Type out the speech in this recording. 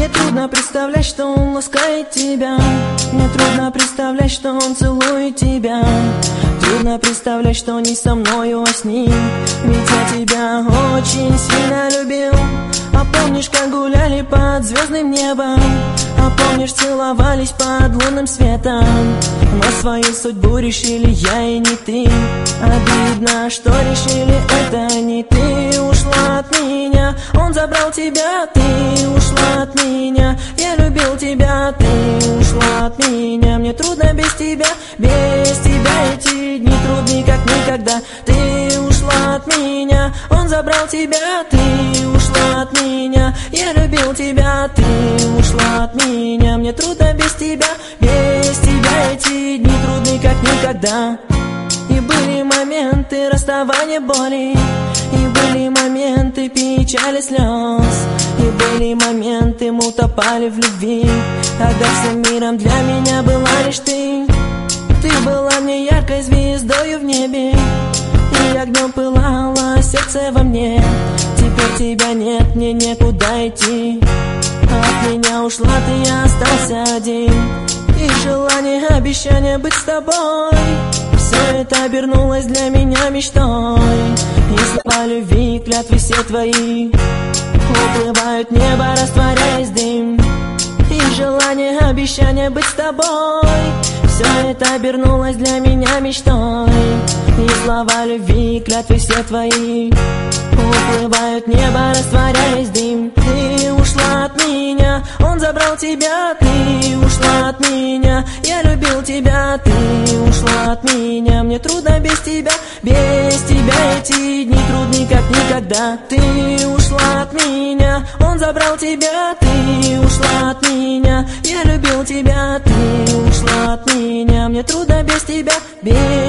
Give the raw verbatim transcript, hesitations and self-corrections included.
Мне трудно представлять, что он ласкает тебя. Мне трудно представлять, что он целует тебя. Трудно представлять, что не со мною, а с ним. Ведь я тебя очень сильно любил. А помнишь, как гуляли под звездным небом? А помнишь, целовались под лунным светом? Но свою судьбу решили я и не ты. Обидно, что решили это не ты. Ушла от меня, он забрал тебя. Ты ушла от меня, я любил тебя. Ты ушла от меня, мне трудно без тебя. Без тебя эти дни трудны, как никогда. Ты ушла от меня, он забрал тебя. Ты ушла от меня, я любил тебя. Ты ушла от меня, мне трудно без тебя. Без тебя эти дни трудны, как никогда. И были моменты расставания боли, и были моменты печали слез, и были моменты мы утопали в любви, когда всем миром для меня была лишь ты. Ты была мне яркой звездою в небе, и огнем пылало сердце во мне. Теперь тебя нет, мне некуда идти. От меня ушла ты, я остался один. И желание, обещание быть с тобой, все это обернулось для меня мечтой. И слова любви, клятвы все твои уплывают в небо, растворяясь в дым. И желание, обещание быть с тобой, все это обернулось для меня мечтой. И слова любви, клятвы все твои уплывают в небо, растворяясь в дым. Ты ушла от меня, он забрал тебя. Ты ушла от меня, я любил тебя. Ты ушла от меня, мне трудно без тебя. Без тебя эти дни трудны, как никогда. Ты ушла от меня, он забрал тебя. Ты ушла от меня, я любил тебя. Ты ушла от меня, мне трудно без тебя. Без